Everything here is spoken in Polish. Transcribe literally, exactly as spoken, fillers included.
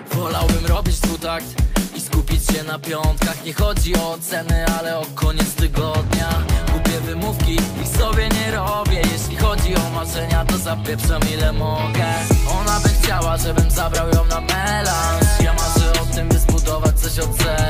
Wolałbym robić dwutakt i skupić się na piątkach. Nie chodzi o oceny, ale o koniec tygodnia. Głupie wymówki, ich sobie nie robię. Jeśli chodzi o marzenia, to zapieprzam ile mogę. Ona by chciała, żebym zabrał ją na melanż. Ja marzę o tym, by zbudować coś od zera.